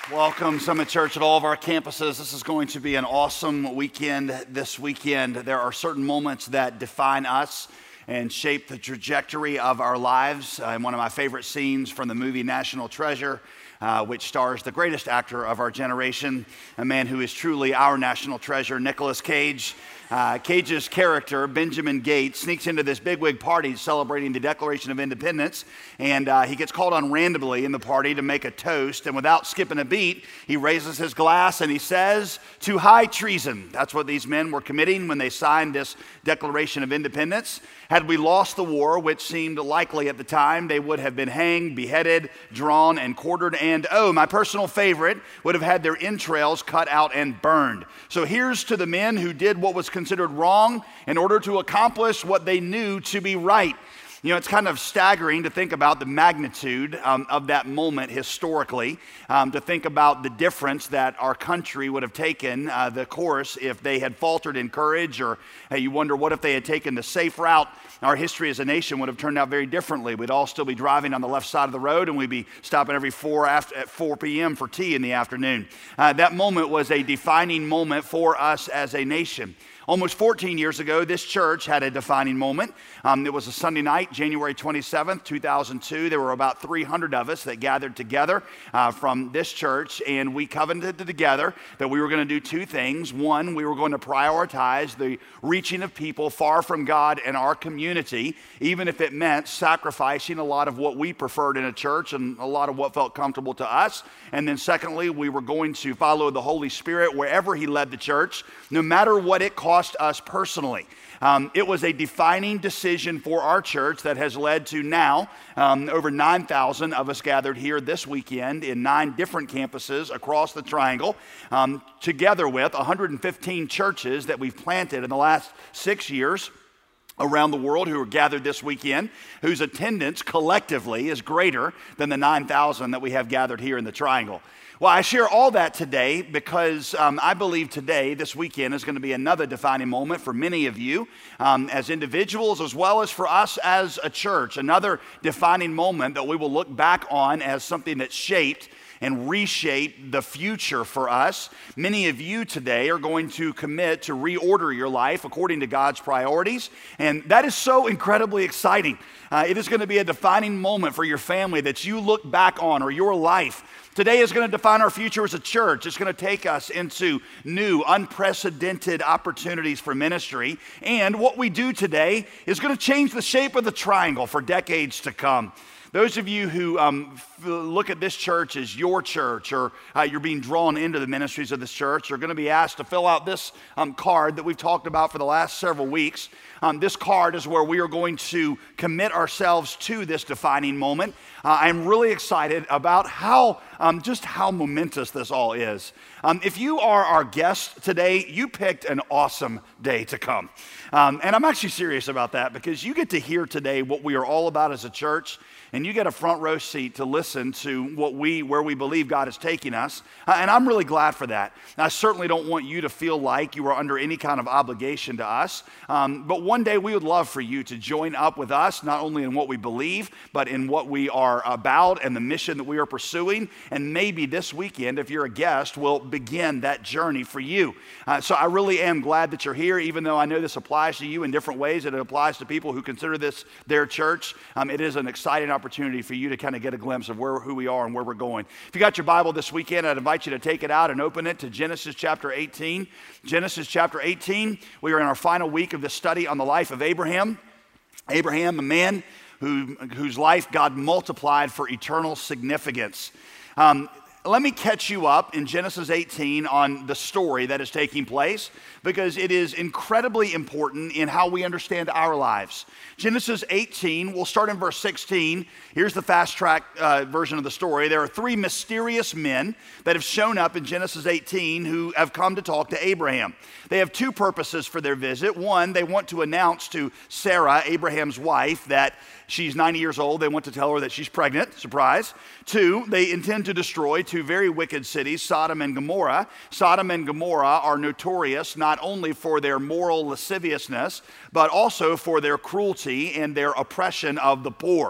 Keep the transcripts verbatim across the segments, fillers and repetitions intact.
Welcome, Summit Church, at all of our campuses. This is going to be an awesome weekend this weekend. There are certain moments that define us and shape the trajectory of our lives. Uh, one of my favorite scenes from the movie National Treasure, uh, which stars the greatest actor of our generation, a man who is truly our national treasure, Nicolas Cage. Uh, Cage's character, Benjamin Gates, sneaks into this bigwig party celebrating the Declaration of Independence, and uh, he gets called on randomly in the party to make a toast, and without skipping a beat, he raises his glass and he says, "To high treason." That's what these men were committing when they signed this Declaration of Independence. Had we lost the war, which seemed likely at the time, they would have been hanged, beheaded, drawn, and quartered, and oh, my personal favorite, would have had their entrails cut out and burned. So here's to the men who did what was considered wrong in order to accomplish what they knew to be right. You know, it's kind of staggering to think about the magnitude um, of that moment historically, um, to think about the difference that our country would have taken uh, the course if they had faltered in courage, or hey, you wonder what if they had taken the safe route. Our history as a nation would have turned out very differently. We'd all still be driving on the left side of the road, and we'd be stopping every four after, at four p.m. for tea in the afternoon. Uh, that moment was a defining moment for us as a nation. Almost fourteen years ago, this church had a defining moment. Um, it was a Sunday night, January twenty-seventh, two thousand two. There were about three hundred of us that gathered together uh, from this church, and we covenanted together that we were going to do two things. One, we were going to prioritize the reaching of people far from God and our community, even if it meant sacrificing a lot of what we preferred in a church and a lot of what felt comfortable to us. And then secondly, we were going to follow the Holy Spirit wherever He led the church, no matter what it cost us personally. Um, it was a defining decision for our church that has led to now um, over nine thousand of us gathered here this weekend in nine different campuses across the Triangle, um, together with one hundred fifteen churches that we've planted in the last six years around the world who are gathered this weekend, whose attendance collectively is greater than the nine thousand that we have gathered here in the Triangle. Well, I share all that today because um, I believe today, this weekend, is going to be another defining moment for many of you um, as individuals, as well as for us as a church. Another defining moment that we will look back on as something that shaped and reshape the future for us. Many of you today are going to commit to reorder your life according to God's priorities, and that is so incredibly exciting. Uh, it is going to be a defining moment for your family that you look back on, or your life. Today is going to define our future as a church. It's going to take us into new, unprecedented opportunities for ministry, and what we do today is going to change the shape of the Triangle for decades to come. Those of you who um, look at this church as your church, or uh, you're being drawn into the ministries of this church, are going to be asked to fill out this um, card that we've talked about for the last several weeks. Um, this card is where we are going to commit ourselves to this defining moment. Uh, I'm really excited about how, um, just how momentous this all is. Um, if you are our guest today, you picked an awesome day to come. Um, and I'm actually serious about that, because you get to hear today what we are all about as a church, and you get a front row seat to listen to what we, where we believe God is taking us. Uh, and I'm really glad for that. I certainly don't want you to feel like you are under any kind of obligation to us. Um, but one day we would love for you to join up with us, not only in what we believe, but in what we are about and the mission that we are pursuing. And maybe this weekend, if you're a guest, we'll begin that journey for you. Uh, so I really am glad that you're here, even though I know this applies to you in different ways that it applies to people who consider this their church. Um, it is an exciting opportunity opportunity for you to kind of get a glimpse of where, who we are and where we're going. If you got your Bible this weekend, I'd invite you to take it out and open it to Genesis chapter eighteen. Genesis chapter eighteen, we are in our final week of the study on the life of Abraham. Abraham, a man who, whose life God multiplied for eternal significance. Um, Let me catch you up in Genesis eighteen on the story that is taking place, because it is incredibly important in how we understand our lives. Genesis eighteen, we'll start in verse sixteen. Here's the fast track uh, version of the story. There are three mysterious men that have shown up in Genesis eighteen who have come to talk to Abraham. They have two purposes for their visit. One, they want to announce to Sarah, Abraham's wife, that she's ninety years old. They want to tell her that she's pregnant. Surprise. Two, they intend to destroy two very wicked cities, Sodom and Gomorrah. Sodom and Gomorrah are notorious not only for their moral lasciviousness, but also for their cruelty and their oppression of the poor.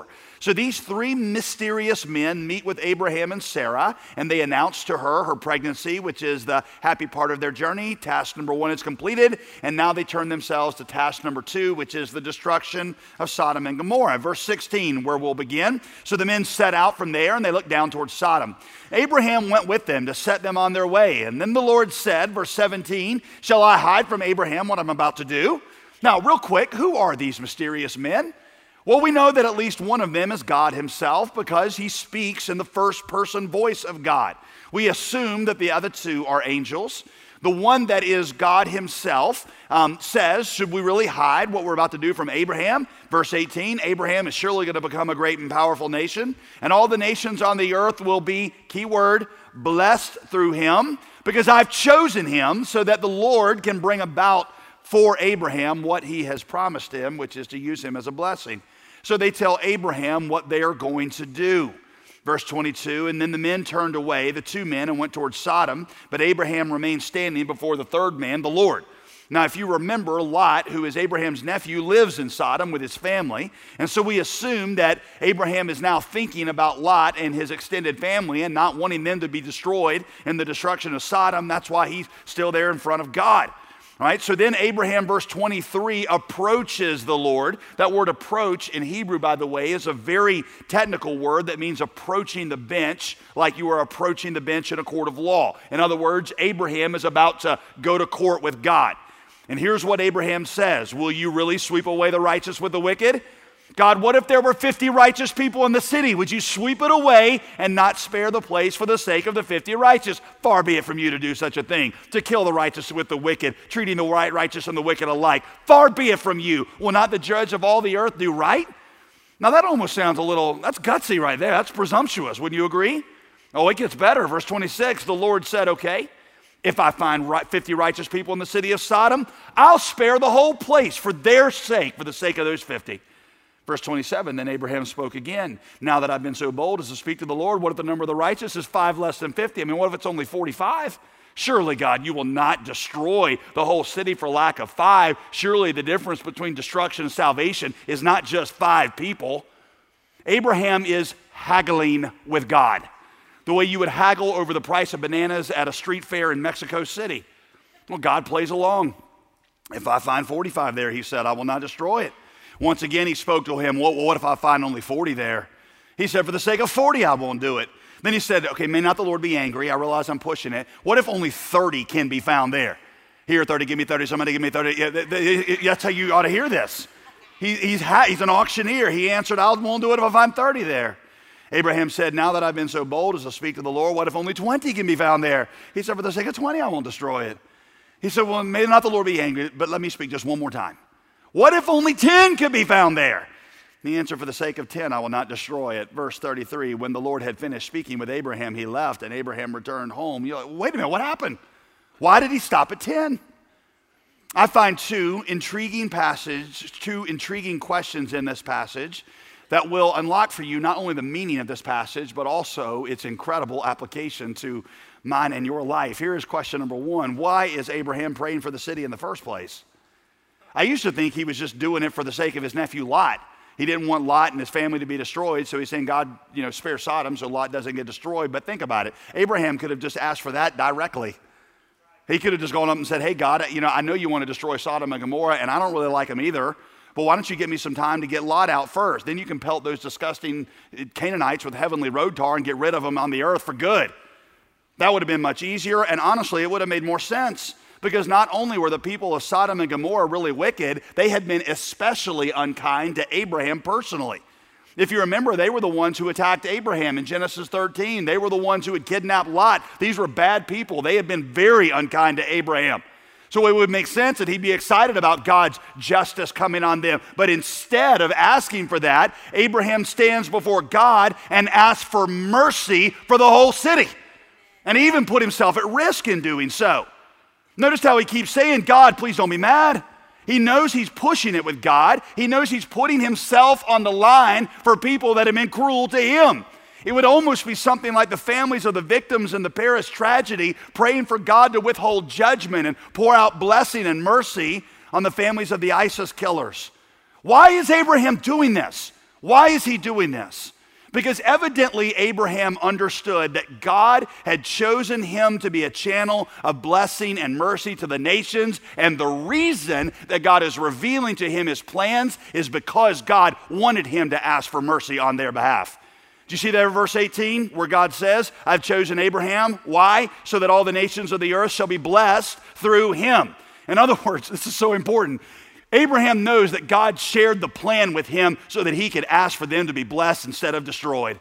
So these three mysterious men meet with Abraham and Sarah, and they announce to her her pregnancy, which is the happy part of their journey. Task number one is completed, and now they turn themselves to task number two, which is the destruction of Sodom and Gomorrah. Verse sixteen, where we'll begin. So the men set out from there, and they looked down towards Sodom. Abraham went with them to set them on their way. And then the Lord said, verse seventeen, shall I hide from Abraham what I'm about to do? Now, real quick, who are these mysterious men? Well, we know that at least one of them is God himself because he speaks in the first person voice of God. We assume that the other two are angels. The one that is God himself um, says, should we really hide what we're about to do from Abraham? Verse eighteen, Abraham is surely going to become a great and powerful nation, and all the nations on the earth will be, keyword, blessed through him, because I've chosen him so that the Lord can bring about for Abraham what he has promised him, which is to use him as a blessing. So they tell Abraham what they are going to do. Verse twenty-two, and then the men turned away, the two men, and went towards Sodom, but Abraham remained standing before the third man, the Lord. Now, if you remember, Lot, who is Abraham's nephew, lives in Sodom with his family. And so we assume that Abraham is now thinking about Lot and his extended family and not wanting them to be destroyed in the destruction of Sodom. That's why he's still there in front of God. All right, so then Abraham, verse twenty-three, approaches the Lord. That word approach in Hebrew, by the way, is a very technical word that means approaching the bench, like you are approaching the bench in a court of law. In other words, Abraham is about to go to court with God. And here's what Abraham says, will you really sweep away the righteous with the wicked? God, what if there were fifty righteous people in the city? Would you sweep it away and not spare the place for the sake of the fifty righteous? Far be it from you to do such a thing, to kill the righteous with the wicked, treating the right righteous and the wicked alike. Far be it from you. Will not the judge of all the earth do right? Now that almost sounds a little, that's gutsy right there. That's presumptuous. Wouldn't you agree? Oh, it gets better. Verse twenty-six, the Lord said, okay, if I find fifty righteous people in the city of Sodom, I'll spare the whole place for their sake, for the sake of those fifty. Verse twenty-seven, then Abraham spoke again. Now that I've been so bold as to speak to the Lord, what if the number of the righteous is five less than fifty? I mean, what if it's only forty-five? Surely, God, you will not destroy the whole city for lack of five. Surely the difference between destruction and salvation is not just five people. Abraham is haggling with God, the way you would haggle over the price of bananas at a street fair in Mexico City. Well, God plays along. If I find forty-five there, he said, I will not destroy it. Once again, he spoke to him, well, what if I find only forty there? He said, for the sake of forty, I won't do it. Then he said, okay, may not the Lord be angry. I realize I'm pushing it. What if only thirty can be found there? Here, thirty, give me thirty, somebody give me thirty. Yeah, that's how you ought to hear this. He, he's, ha- he's an auctioneer. He answered, I won't do it if I find thirty there. Abraham said, now that I've been so bold as to speak to the Lord, what if only twenty can be found there? He said, for the sake of twenty, I won't destroy it. He said, well, may not the Lord be angry, but let me speak just one more time. What if only ten could be found there? The answer, for the sake of ten, I will not destroy it. Verse thirty-three, when the Lord had finished speaking with Abraham, he left, and Abraham returned home. You're like, wait a minute, what happened? Why did he stop at ten? I find two intriguing passages, two intriguing questions in this passage that will unlock for you not only the meaning of this passage, but also its incredible application to mine and your life. Here is question number one. Why is Abraham praying for the city in the first place? I used to think he was just doing it for the sake of his nephew Lot. He didn't want Lot and his family to be destroyed, so he's saying, God, you know, spare Sodom so Lot doesn't get destroyed. But think about it. Abraham could have just asked for that directly. He could have just gone up and said, hey, God, you know, I know you want to destroy Sodom and Gomorrah, and I don't really like them either, but why don't you give me some time to get Lot out first? Then you can pelt those disgusting Canaanites with heavenly road tar and get rid of them on the earth for good. That would have been much easier, and honestly, it would have made more sense. Because not only were the people of Sodom and Gomorrah really wicked, they had been especially unkind to Abraham personally. If you remember, they were the ones who attacked Abraham in Genesis thirteen. They were the ones who had kidnapped Lot. These were bad people. They had been very unkind to Abraham. So it would make sense that he'd be excited about God's justice coming on them. But instead of asking for that, Abraham stands before God and asks for mercy for the whole city. And he even put himself at risk in doing so. Notice how he keeps saying, God, please don't be mad. He knows he's pushing it with God. He knows he's putting himself on the line for people that have been cruel to him. It would almost be something like the families of the victims in the Paris tragedy praying for God to withhold judgment and pour out blessing and mercy on the families of the ISIS killers. Why is Abraham doing this? Why is he doing this? Because evidently Abraham understood that God had chosen him to be a channel of blessing and mercy to the nations. And the reason that God is revealing to him his plans is because God wanted him to ask for mercy on their behalf. Do you see there in verse eighteen where God says, I've chosen Abraham. Why? So that all the nations of the earth shall be blessed through him. In other words, this is so important. Abraham knows that God shared the plan with him so that he could ask for them to be blessed instead of destroyed.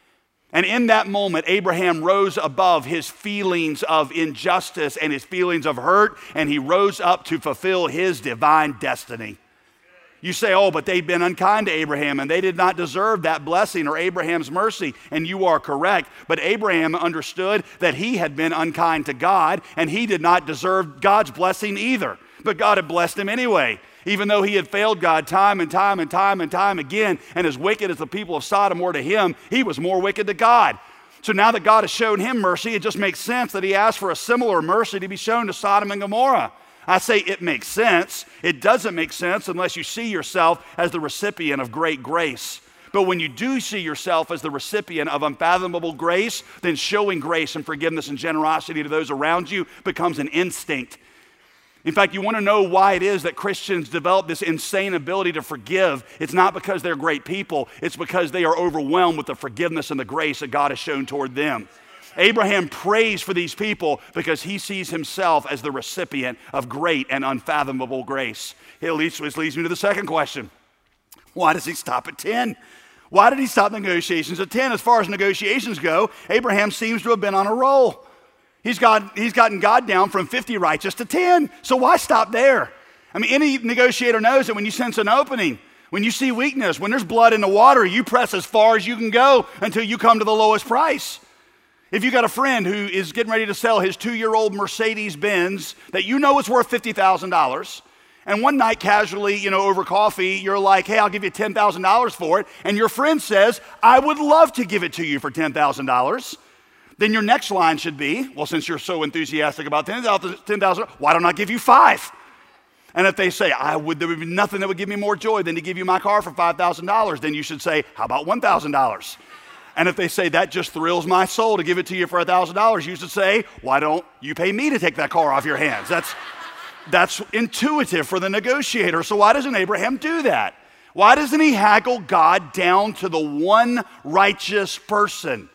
And in that moment, Abraham rose above his feelings of injustice and his feelings of hurt, and he rose up to fulfill his divine destiny. You say, oh, but they've been unkind to Abraham and they did not deserve that blessing or Abraham's mercy. And you are correct. But Abraham understood that he had been unkind to God and he did not deserve God's blessing either. But God had blessed him anyway. Even though he had failed God time and time and time and time again, and as wicked as the people of Sodom were to him, he was more wicked to God. So now that God has shown him mercy, it just makes sense that he asked for a similar mercy to be shown to Sodom and Gomorrah. I say it makes sense. It doesn't make sense unless you see yourself as the recipient of great grace. But when you do see yourself as the recipient of unfathomable grace, then showing grace and forgiveness and generosity to those around you becomes an instinct. In fact, you want to know why it is that Christians develop this insane ability to forgive. It's not because they're great people. It's because they are overwhelmed with the forgiveness and the grace that God has shown toward them. Abraham prays for these people because he sees himself as the recipient of great and unfathomable grace. It leads, which leads me to the second question. Why does he stop at ten? Why did he stop negotiations at ten? As far as negotiations go, Abraham seems to have been on a roll. He's, got, he's gotten God down from fifty righteous to ten. So why stop there? I mean, any negotiator knows that when you sense an opening, when you see weakness, when there's blood in the water, you press as far as you can go until you come to the lowest price. If you got a friend who is getting ready to sell his two-year-old Mercedes-Benz that you know is worth fifty thousand dollars, and one night casually, you know, over coffee, you're like, hey, I'll give you ten thousand dollars for it, and your friend says, I would love to give it to you for ten thousand dollars. Then your next line should be, well, since you're so enthusiastic about ten thousand, why don't I give you five? And if they say, I would, there would be nothing that would give me more joy than to give you my car for five thousand dollars, then you should say, how about one thousand dollars? And if they say, that just thrills my soul to give it to you for one thousand dollars, you should say, why don't you pay me to take that car off your hands? That's, that's intuitive for the negotiator. So why doesn't Abraham do that? Why doesn't he haggle God down to the one righteous person?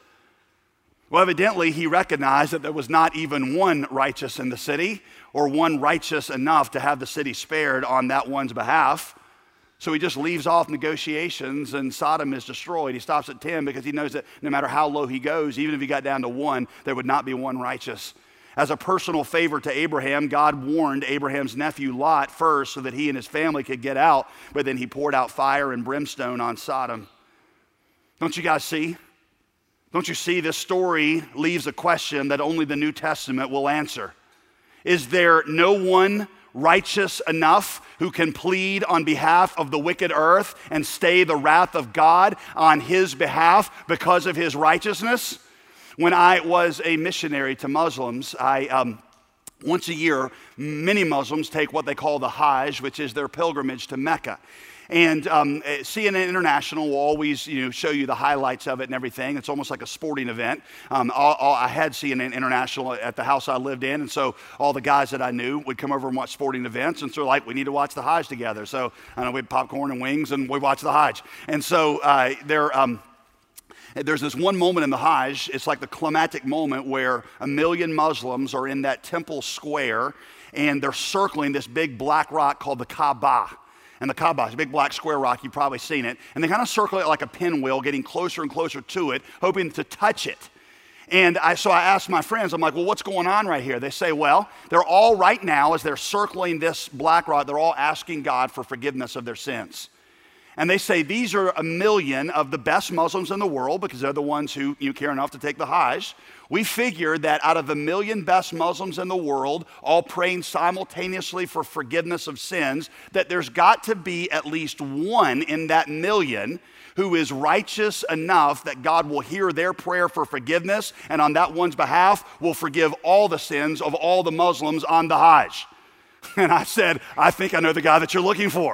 Well, evidently, he recognized that there was not even one righteous in the city or one righteous enough to have the city spared on that one's behalf. So he just leaves off negotiations and Sodom is destroyed. He stops at ten because he knows that no matter how low he goes, even if he got down to one, there would not be one righteous. As a personal favor to Abraham, God warned Abraham's nephew Lot first so that he and his family could get out, but then he poured out fire and brimstone on Sodom. Don't you guys see? Don't you see, this story leaves a question that only the New Testament will answer. Is there no one righteous enough who can plead on behalf of the wicked earth and stay the wrath of God on his behalf because of his righteousness? When I was a missionary to Muslims, I um, once a year, many Muslims take what they call the Hajj, which is their pilgrimage to Mecca. And um, C N N International will always, you know, show you the highlights of it and everything. It's almost like a sporting event. Um, all, all, I had C N N International at the house I lived in, and so all the guys that I knew would come over and watch sporting events. And so, like, we need to watch the Hajj together. So I know we had popcorn and wings, and we watch the Hajj. And so uh, there. Um, There's this one moment in the Hajj, it's like the climactic moment where a million Muslims are in that temple square and they're circling this big black rock called the Kaaba. And the Kaaba is a big black square rock, you've probably seen it. And they kind of circle it like a pinwheel, getting closer and closer to it, hoping to touch it. And I, so I asked my friends, I'm like, well, what's going on right here? They say, well, they're all right now, as they're circling this black rock, they're all asking God for forgiveness of their sins. And they say these are a million of the best Muslims in the world because they're the ones who you care enough to take the Hajj. We figured that out of the million best Muslims in the world, all praying simultaneously for forgiveness of sins, that there's got to be at least one in that million who is righteous enough that God will hear their prayer for forgiveness, and on that one's behalf will forgive all the sins of all the Muslims on the Hajj. And I said, I think I know the guy that you're looking for.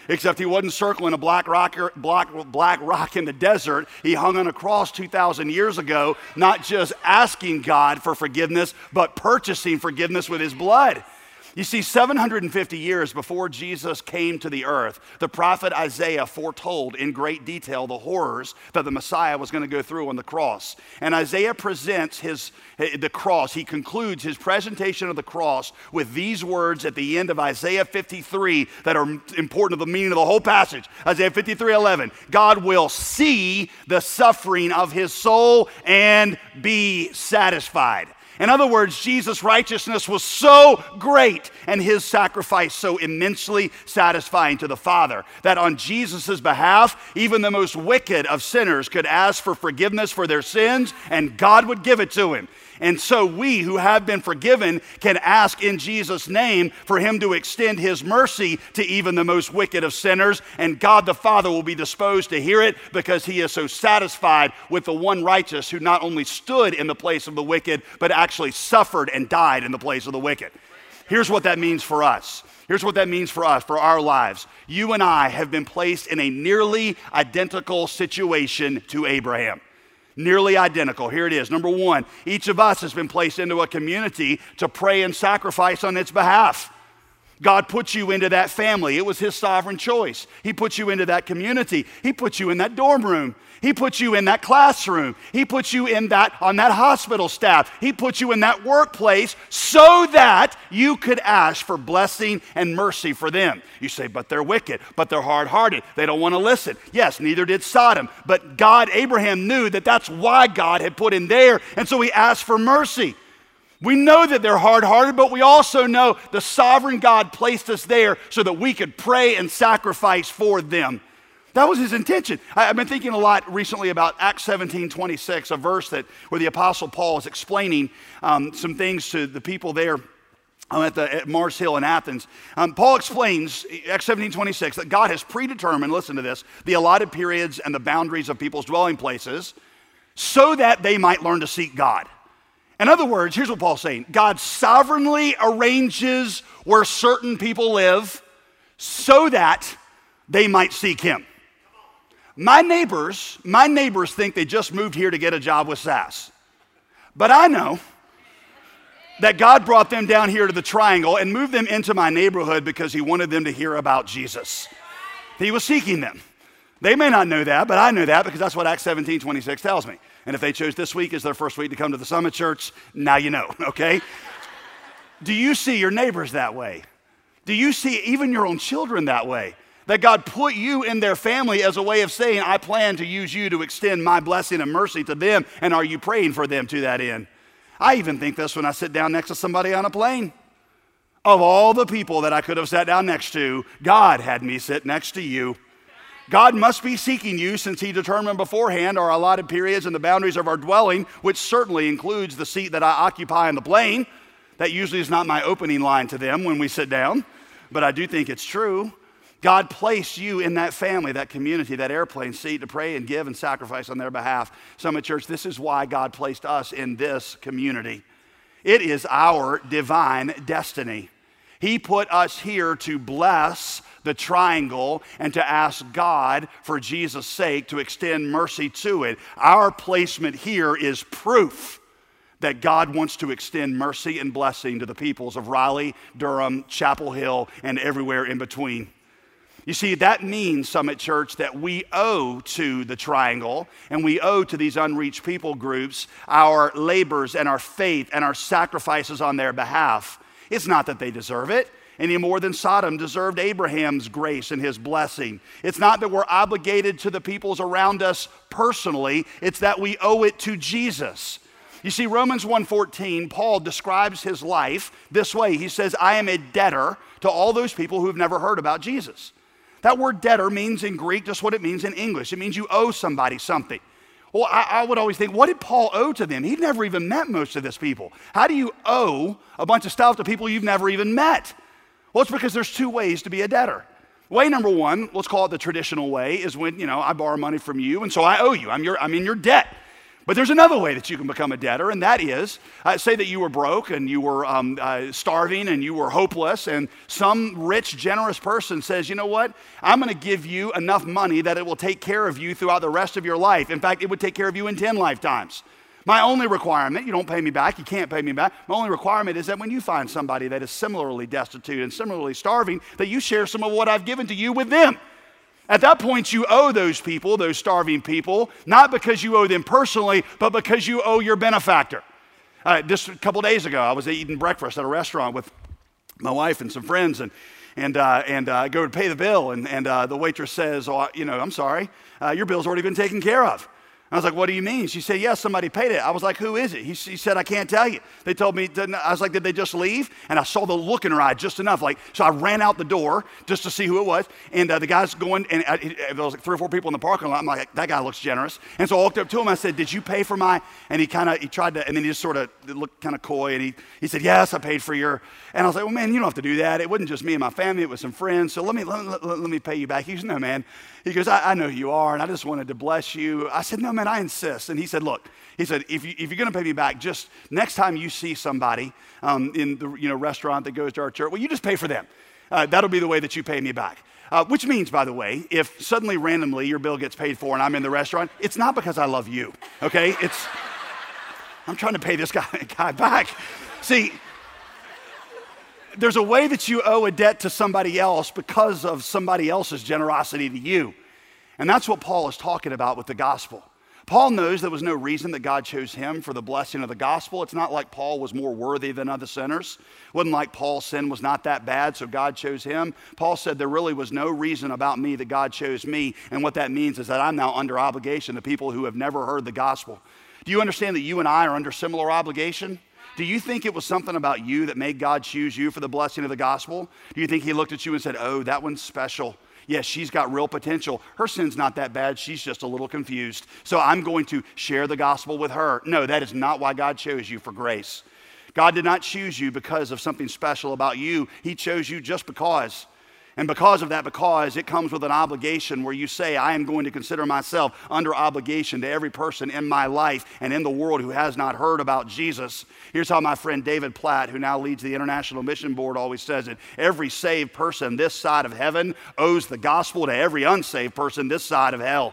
except he wasn't circling a black rock, black, black rock in the desert. He hung on a cross two thousand years ago, not just asking God for forgiveness, but purchasing forgiveness with his blood. You see, seven hundred fifty years before Jesus came to the earth, the prophet Isaiah foretold in great detail the horrors that the Messiah was going to go through on the cross. And Isaiah presents his, the cross. He concludes his presentation of the cross with these words at the end of Isaiah fifty-three that are important to the meaning of the whole passage. Isaiah fifty-three eleven, God will see the suffering of his soul and be satisfied. In other words, Jesus' righteousness was so great and his sacrifice so immensely satisfying to the Father that on Jesus' behalf, even the most wicked of sinners could ask for forgiveness for their sins and God would give it to him. And so we who have been forgiven can ask in Jesus' name for him to extend his mercy to even the most wicked of sinners, and God the Father will be disposed to hear it because he is so satisfied with the one righteous who not only stood in the place of the wicked, but actually suffered and died in the place of the wicked. Here's what that means for us. Here's what that means for us, for our lives. You and I have been placed in a nearly identical situation to Abraham. Nearly identical. Here it is. Number one, each of us has been placed into a community to pray and sacrifice on its behalf. God put you into that family. It was his sovereign choice. He put you into that community. He put you in that dorm room. He put you in that classroom. He put you in that on that hospital staff. He put you in that workplace so that you could ask for blessing and mercy for them. You say, but they're wicked, but they're hard-hearted. They don't want to listen. Yes, neither did Sodom. But God, Abraham knew that that's why God had put him there, and so he asked for mercy. We know that they're hard-hearted, but we also know the sovereign God placed us there so that we could pray and sacrifice for them. That was his intention. I've been thinking a lot recently about Acts seventeen twenty-six, a verse that where the Apostle Paul is explaining um, some things to the people there um, at, the, at Mars Hill in Athens. Um, Paul explains, Acts seventeen twenty-six, that God has predetermined, listen to this, the allotted periods and the boundaries of people's dwelling places so that they might learn to seek God. In other words, here's what Paul's saying. God sovereignly arranges where certain people live so that they might seek him. My neighbors, my neighbors think they just moved here to get a job with S A S. But I know that God brought them down here to the Triangle and moved them into my neighborhood because he wanted them to hear about Jesus. He was seeking them. They may not know that, but I know that because that's what Acts seventeen twenty-six tells me. And if they chose this week as their first week to come to the Summit Church, now you know, okay? Do you see your neighbors that way? Do you see even your own children that way? That God put you in their family as a way of saying, I plan to use you to extend my blessing and mercy to them, and are you praying for them to that end? I even think this when I sit down next to somebody on a plane. Of all the people that I could have sat down next to, God had me sit next to you. God must be seeking you since he determined beforehand our allotted periods and the boundaries of our dwelling, which certainly includes the seat that I occupy on the plane. That usually is not my opening line to them when we sit down, but I do think it's true. God placed you in that family, that community, that airplane seat to pray and give and sacrifice on their behalf. Summit Church, this is why God placed us in this community. It is our divine destiny. He put us here to bless the Triangle and to ask God, for Jesus' sake, to extend mercy to it. Our placement here is proof that God wants to extend mercy and blessing to the peoples of Raleigh, Durham, Chapel Hill, and everywhere in between. You see, that means, Summit Church, that we owe to the Triangle and we owe to these unreached people groups our labors and our faith and our sacrifices on their behalf. It's not that they deserve it any more than Sodom deserved Abraham's grace and his blessing. It's not that we're obligated to the peoples around us personally. It's that we owe it to Jesus. You see, Romans one fourteen, Paul describes his life this way. He says, I am a debtor to all those people who have never heard about Jesus. That word debtor means in Greek just what it means in English. It means you owe somebody something. Well, I, I would always think, what did Paul owe to them? He'd never even met most of this people. How do you owe a bunch of stuff to people you've never even met? Well, it's because there's two ways to be a debtor. Way number one, let's call it the traditional way, is when, you know, I borrow money from you, and so I owe you. I'm, your, I'm in your debt. But there's another way that you can become a debtor, and that is, uh, say that you were broke and you were um, uh, starving and you were hopeless, and some rich, generous person says, you know what, I'm going to give you enough money that it will take care of you throughout the rest of your life. In fact, it would take care of you in ten lifetimes. My only requirement, you don't pay me back, you can't pay me back, my only requirement is that when you find somebody that is similarly destitute and similarly starving, that you share some of what I've given to you with them. At that point, you owe those people, those starving people, not because you owe them personally, but because you owe your benefactor. Uh, just a couple days ago, I was eating breakfast at a restaurant with my wife and some friends, and and uh, and uh, I go to pay the bill, and and uh, the waitress says, "Oh, you know, I'm sorry, uh, your bill's already been taken care of." I was like, what do you mean? She said, yes, yeah, somebody paid it. I was like, who is it? He, he said, I can't tell you. They told me, I was like, did they just leave? And I saw the look in her eye just enough. Like, so I ran out the door just to see who it was. And uh, the guy's going, and I, it, there was like three or four people in the parking lot. I'm like, that guy looks generous. And so I walked up to him. I said, did you pay for my, and he kind of, he tried to, and then he just sort of looked kind of coy. And he, he said, yes, I paid for your, and I was like, well, man, you don't have to do that. It wasn't just me and my family. It was some friends. So let me, let, let, let me pay you back. He goes, no, man. He goes, I, I know who you are, and I just wanted to bless you. I said, no, man, I insist. And he said, look, he said, if, you, if you're going to pay me back, just next time you see somebody um, in the you know restaurant that goes to our church, well, you just pay for them. Uh, that'll be the way that you pay me back. Uh, which means, by the way, if suddenly randomly your bill gets paid for and I'm in the restaurant, it's not because I love you, okay? It's, I'm trying to pay this guy, guy back. See, there's a way that you owe a debt to somebody else because of somebody else's generosity to you. And that's what Paul is talking about with the gospel. Paul knows there was no reason that God chose him for the blessing of the gospel. It's not like Paul was more worthy than other sinners. It wasn't like Paul's sin was not that bad, so God chose him. Paul said there really was no reason about me that God chose me, and what that means is that I'm now under obligation to people who have never heard the gospel. Do you understand that you and I are under similar obligation? Do you think it was something about you that made God choose you for the blessing of the gospel? Do you think he looked at you and said, oh, that one's special? Yes, she's got real potential. Her sin's not that bad. She's just a little confused. So I'm going to share the gospel with her. No, that is not why God chose you for grace. God did not choose you because of something special about you. He chose you just because. And because of that, because it comes with an obligation where you say, I am going to consider myself under obligation to every person in my life and in the world who has not heard about Jesus. Here's how my friend David Platt, who now leads the International Mission Board, always says it. Every saved person this side of heaven owes the gospel to every unsaved person this side of hell.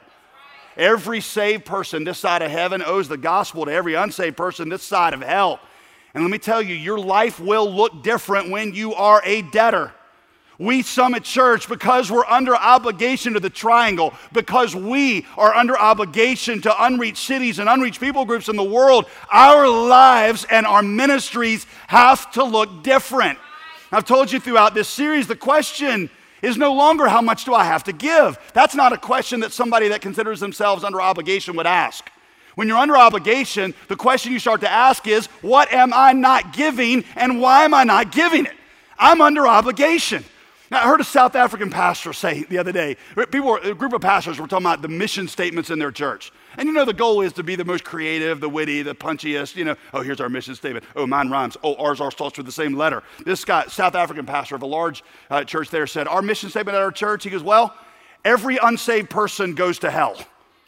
Every saved person this side of heaven owes the gospel to every unsaved person this side of hell. And let me tell you, your life will look different when you are a debtor. We Summit Church, because we're under obligation to the triangle, because we are under obligation to unreached cities and unreached people groups in the world, our lives and our ministries have to look different. I've told you throughout this series, the question is no longer how much do I have to give. That's not a question that somebody that considers themselves under obligation would ask. When you're under obligation, the question you start to ask is, what am I not giving and why am I not giving it? I'm under obligation. Now, I heard a South African pastor say the other day, people were, a group of pastors were talking about the mission statements in their church. And you know, the goal is to be the most creative, the witty, the punchiest, you know, oh, here's our mission statement. Oh, mine rhymes. Oh, ours all starts with the same letter. This guy, South African pastor of a large uh, church there said, our mission statement at our church, he goes, well, every unsaved person goes to hell.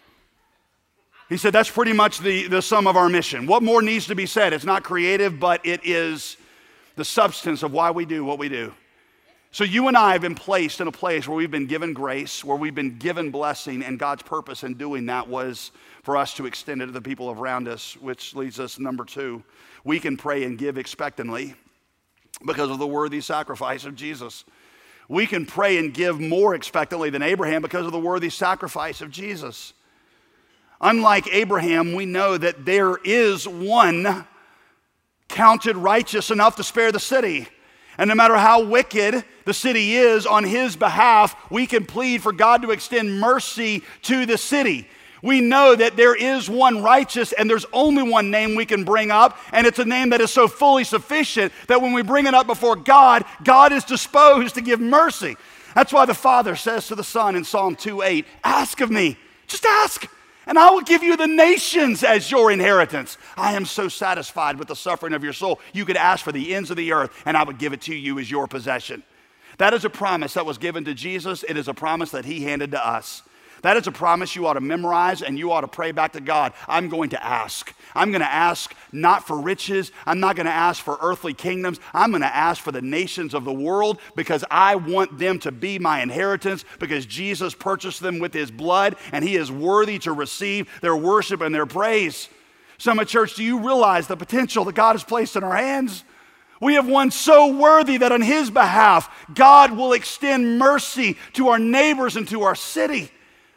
He said, that's pretty much the, the sum of our mission. What more needs to be said? It's not creative, but it is the substance of why we do what we do. So you and I have been placed in a place where we've been given grace, where we've been given blessing, and God's purpose in doing that was for us to extend it to the people around us, which leads us to number two. We can pray and give expectantly because of the worthy sacrifice of Jesus. We can pray and give more expectantly than Abraham because of the worthy sacrifice of Jesus. Unlike Abraham, we know that there is one counted righteous enough to spare the city. And no matter how wicked the city is, on his behalf, we can plead for God to extend mercy to the city. We know that there is one righteous and there's only one name we can bring up, and it's a name that is so fully sufficient that when we bring it up before God, God is disposed to give mercy. That's why the Father says to the Son in Psalm two eight, ask of me, just ask, and I will give you the nations as your inheritance. I am so satisfied with the suffering of your soul. You could ask for the ends of the earth, and I would give it to you as your possession. That is a promise that was given to Jesus. It is a promise that he handed to us. That is a promise you ought to memorize, and you ought to pray back to God. I'm going to ask. I'm going to ask not for riches. I'm not going to ask for earthly kingdoms. I'm going to ask for the nations of the world because I want them to be my inheritance because Jesus purchased them with his blood, and he is worthy to receive their worship and their praise. Summit Church, do you realize the potential that God has placed in our hands? We have one so worthy that on his behalf, God will extend mercy to our neighbors and to our city.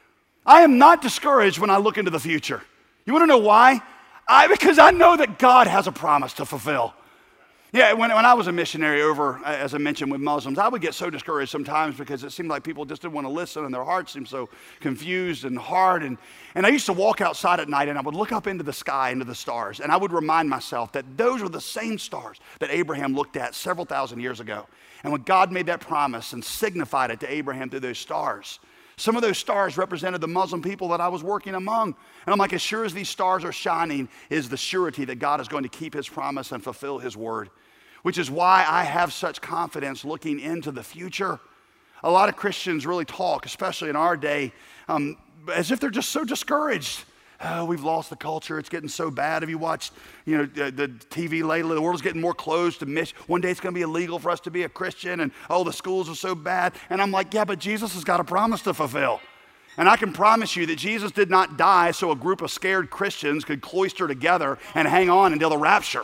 I am not discouraged when I look into the future. You want to know why? I, because I know that God has a promise to fulfill. Yeah, when, when I was a missionary over, as I mentioned, with Muslims, I would get so discouraged sometimes because it seemed like people just didn't want to listen and their hearts seemed so confused and hard. And, and I used to walk outside at night and I would look up into the sky, into the stars, and I would remind myself that those were the same stars that Abraham looked at several thousand years ago. And when God made that promise and signified it to Abraham through those stars, some of those stars represented the Muslim people that I was working among. And I'm like, as sure as these stars are shining is the surety that God is going to keep his promise and fulfill his word, which is why I have such confidence looking into the future. A lot of Christians really talk, especially in our day, um, as if they're just so discouraged. Oh, we've lost the culture. It's getting so bad. Have you watched, you know, the, the T V lately? The world's getting more closed to mission. One day it's going to be illegal for us to be a Christian, and oh, the schools are so bad. And I'm like, yeah, but Jesus has got a promise to fulfill. And I can promise you that Jesus did not die so a group of scared Christians could cloister together and hang on until the rapture.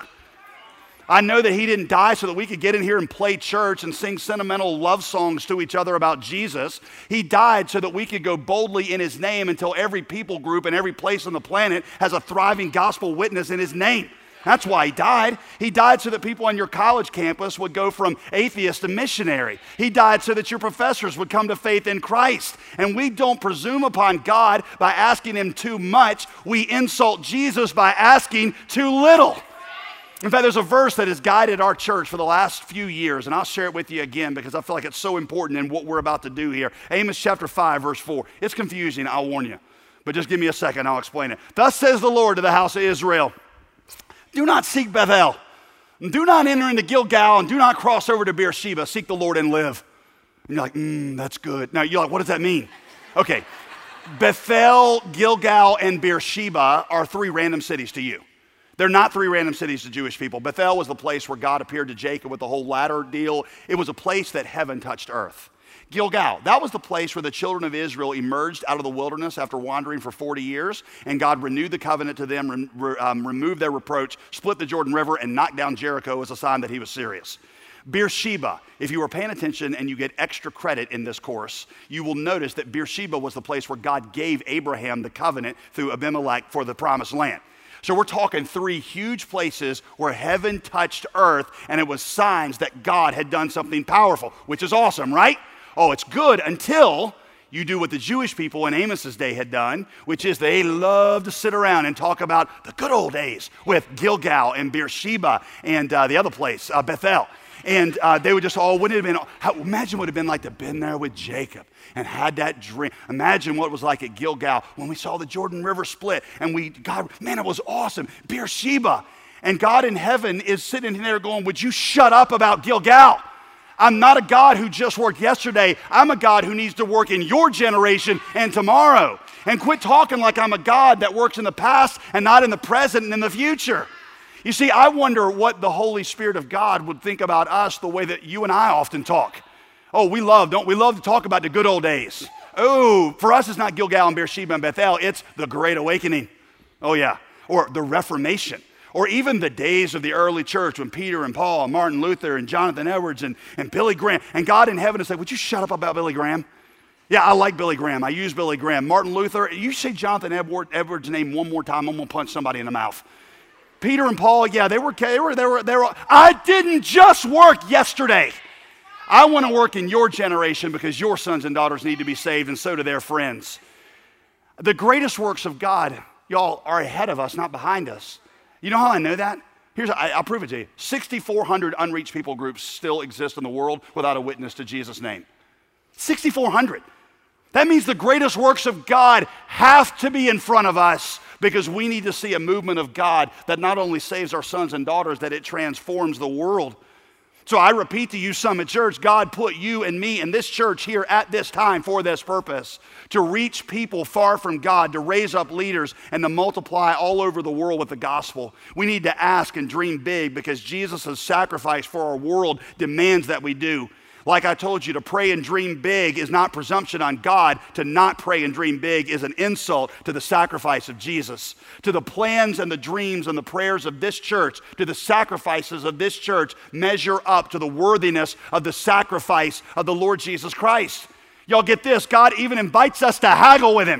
I know that he didn't die so that we could get in here and play church and sing sentimental love songs to each other about Jesus. He died so that we could go boldly in his name until every people group and every place on the planet has a thriving gospel witness in his name. That's why he died. He died so that people on your college campus would go from atheist to missionary. He died so that your professors would come to faith in Christ. And we don't presume upon God by asking him too much. We insult Jesus by asking too little. In fact, there's a verse that has guided our church for the last few years, and I'll share it with you again because I feel like it's so important in what we're about to do here. Amos chapter five, verse four. It's confusing, I'll warn you. But just give me a second, I'll explain it. Thus says the Lord to the house of Israel, do not seek Bethel, and do not enter into Gilgal, and do not cross over to Beersheba. Seek the Lord and live. And you're like, mm, that's good. Now, you're like, what does that mean? Okay, Bethel, Gilgal, and Beersheba are three random cities to you. They're not three random cities to Jewish people. Bethel was the place where God appeared to Jacob with the whole ladder deal. It was a place that heaven touched earth. Gilgal, that was the place where the children of Israel emerged out of the wilderness after wandering for forty years, and God renewed the covenant to them, re, um, removed their reproach, split the Jordan River, and knocked down Jericho as a sign that he was serious. Beersheba, if you were paying attention and you get extra credit in this course, you will notice that Beersheba was the place where God gave Abraham the covenant through Abimelech for the promised land. So we're talking three huge places where heaven touched earth, and it was signs that God had done something powerful, which is awesome, right? Oh, it's good until you do what the Jewish people in Amos's day had done, which is they love to sit around and talk about the good old days with Gilgal and Beersheba and uh, the other place, uh, Bethel. And uh, they would just all, wouldn't it have been, how, imagine what it would have been like to have been there with Jacob and had that dream. Imagine what it was like at Gilgal when we saw the Jordan River split and we, God, man, it was awesome. Beersheba. And God in heaven is sitting there going, would you shut up about Gilgal? I'm not a God who just worked yesterday. I'm a God who needs to work in your generation and tomorrow. And quit talking like I'm a God that works in the past and not in the present and in the future. You see, I wonder what the Holy Spirit of God would think about us the way that you and I often talk. Oh, we love, don't we love to talk about the good old days. Oh, for us it's not Gilgal and Beersheba and Bethel, it's the Great Awakening. Oh yeah, or the Reformation. Or even the days of the early church when Peter and Paul and Martin Luther and Jonathan Edwards and, and Billy Graham, and God in heaven is like, would you shut up about Billy Graham? Yeah, I like Billy Graham. I use Billy Graham. Martin Luther, you say Jonathan Edward, Edwards' name one more time, I'm going to punch somebody in the mouth. Peter and Paul, yeah, they were, they were, they were, they were, I didn't just work yesterday. I want to work in your generation because your sons and daughters need to be saved, and so do their friends. The greatest works of God, y'all, are ahead of us, not behind us. You know how I know that? Here's, I, I'll prove it to you. six thousand four hundred unreached people groups still exist in the world without a witness to Jesus' name. six thousand four hundred. That means the greatest works of God have to be in front of us because we need to see a movement of God that not only saves our sons and daughters, that it transforms the world. So I repeat to you, Summit Church, God put you and me in this church here at this time for this purpose, to reach people far from God, to raise up leaders, and to multiply all over the world with the gospel. We need to ask and dream big because Jesus' sacrifice for our world demands that we do. Like I told you, to pray and dream big is not presumption on God. To not pray and dream big is an insult to the sacrifice of Jesus. To the plans and the dreams and the prayers of this church, to the sacrifices of this church, measure up to the worthiness of the sacrifice of the Lord Jesus Christ. Y'all get this, God even invites us to haggle with him,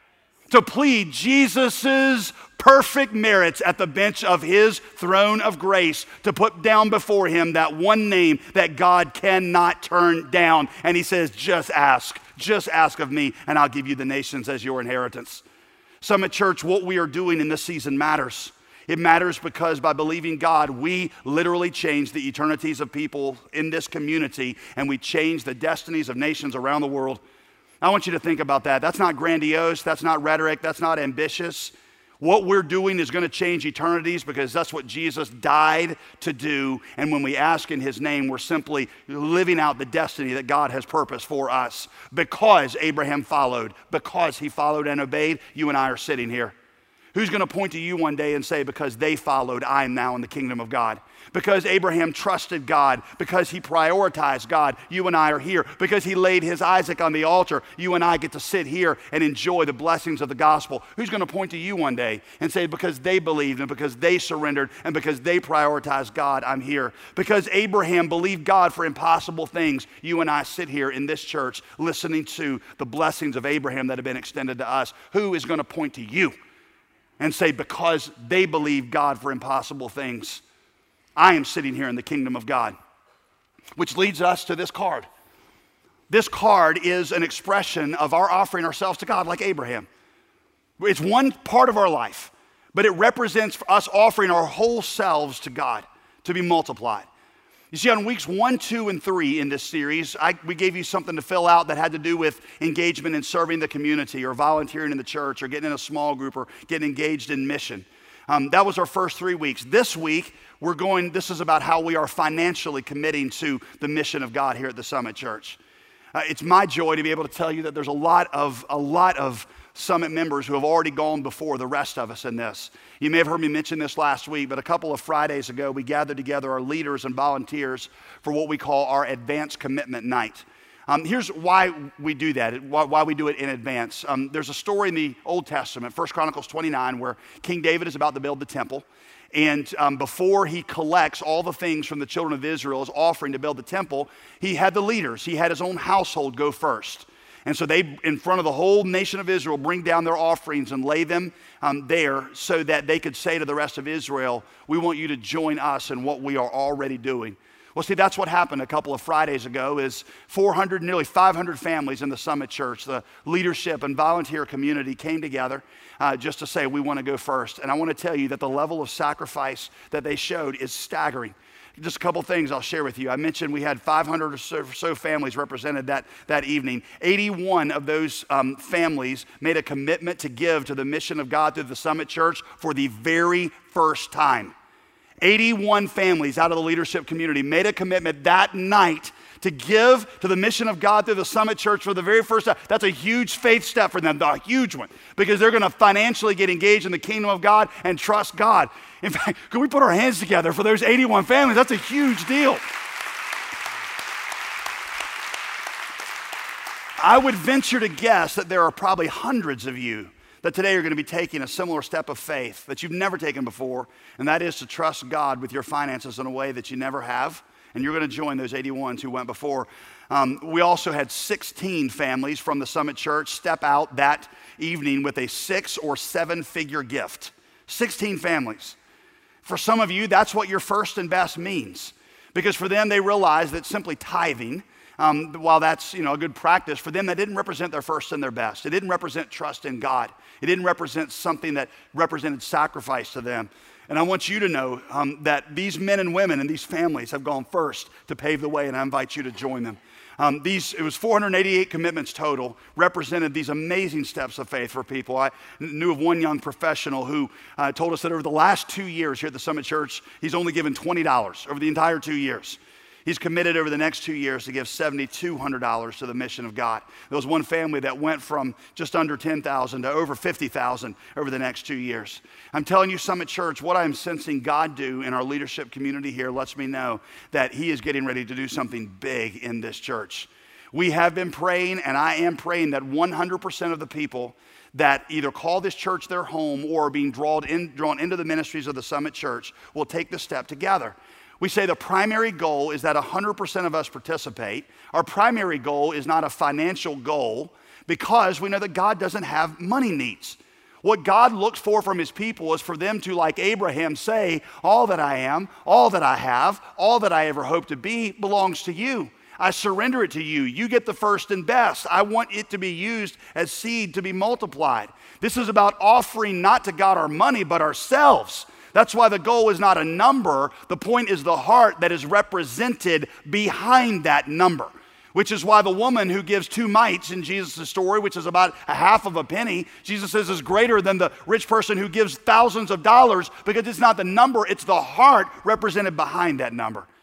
to plead Jesus's perfect merits at the bench of his throne of grace, to put down before him that one name that God cannot turn down. And he says, just ask, just ask of me, and I'll give you the nations as your inheritance. Summit Church, what we are doing in this season matters. It matters because by believing God, we literally change the eternities of people in this community, and we change the destinies of nations around the world. I want you to think about that. That's not grandiose. That's not rhetoric. That's not ambitious. What we're doing is going to change eternities because that's what Jesus died to do. And when we ask in his name, we're simply living out the destiny that God has purposed for us. Because Abraham followed, because he followed and obeyed, you and I are sitting here. Who's going to point to you one day and say, because they followed, I am now in the kingdom of God? Because Abraham trusted God, because he prioritized God, you and I are here. Because he laid his Isaac on the altar, you and I get to sit here and enjoy the blessings of the gospel. Who's going to point to you one day and say, because they believed and because they surrendered and because they prioritized God, I'm here? Because Abraham believed God for impossible things, you and I sit here in this church listening to the blessings of Abraham that have been extended to us. Who is going to point to you and say, because they believe God for impossible things, I am sitting here in the kingdom of God? Which leads us to this card. This card is an expression of our offering ourselves to God like Abraham. It's one part of our life, but it represents us offering our whole selves to God to be multiplied. You see, on weeks one, two, and three in this series, I, we gave you something to fill out that had to do with engagement in serving the community or volunteering in the church or getting in a small group or getting engaged in mission. Um, that was our first three weeks. This week, we're going, this is about how we are financially committing to the mission of God here at the Summit Church. Uh, it's my joy to be able to tell you that there's a lot of, a lot of Summit members who have already gone before the rest of us in this. You may have heard me mention this last week, but a couple of Fridays ago, we gathered together our leaders and volunteers for what we call our Advanced Commitment Night. Um, here's why we do that, why, why we do it in advance. Um, there's a story in the Old Testament, First Chronicles twenty-nine, where King David is about to build the temple. And um, before he collects all the things from the children of Israel as offering to build the temple, he had the leaders, he had his own household go first. And so they, in front of the whole nation of Israel, bring down their offerings and lay them um, there so that they could say to the rest of Israel, we want you to join us in what we are already doing. Well, see, that's what happened a couple of Fridays ago is four hundred, nearly five hundred families in the Summit Church, the leadership and volunteer community came together uh, just to say we want to go first. And I want to tell you that the level of sacrifice that they showed is staggering. Just a couple things I'll share with you. I mentioned we had five hundred or so, so families represented that, that evening. eighty-one of those um, families made a commitment to give to the mission of God through the Summit Church for the very first time. eighty-one families out of the leadership community made a commitment that night to give to the mission of God through the Summit Church for the very first time. That's a huge faith step for them, a huge one, because they're going to financially get engaged in the kingdom of God and trust God. In fact, can we put our hands together for those eighty-one families? That's a huge deal. I would venture to guess that there are probably hundreds of you that today are going to be taking a similar step of faith that you've never taken before, and that is to trust God with your finances in a way that you never have. And you're going to join those eighty-ones who went before. Um, we also had sixteen families from the Summit Church step out that evening with a six or seven figure gift. sixteen families. For some of you, that's what your first and best means. Because for them, they realized that simply tithing, um, while that's you know a good practice, for them that didn't represent their first and their best. It didn't represent trust in God. It didn't represent something that represented sacrifice to them. And I want you to know um, that these men and women and these families have gone first to pave the way, and I invite you to join them. Um, these, it was four hundred eighty-eight commitments total, represented these amazing steps of faith for people. I knew of one young professional who uh, told us that over the last two years here at the Summit Church, he's only given twenty dollars over the entire two years. He's committed over the next two years to give seven thousand two hundred dollars to the mission of God. There was one family that went from just under ten thousand to over fifty thousand over the next two years. I'm telling you, Summit Church, what I'm sensing God do in our leadership community here lets me know that he is getting ready to do something big in this church. We have been praying, and I am praying that one hundred percent of the people that either call this church their home or are being drawn, in, drawn into the ministries of the Summit Church will take the step together. We say the primary goal is that one hundred percent of us participate. Our primary goal is not a financial goal because we know that God doesn't have money needs. What God looks for from his people is for them to, like Abraham, say, all that I am, all that I have, all that I ever hope to be belongs to you. I surrender it to you. You get the first and best. I want it to be used as seed to be multiplied. This is about offering not to God our money, but ourselves. That's why the goal is not a number. The point is the heart that is represented behind that number, which is why the woman who gives two mites in Jesus' story, which is about a half of a penny, Jesus says is greater than the rich person who gives thousands of dollars, because it's not the number, it's the heart represented behind that number.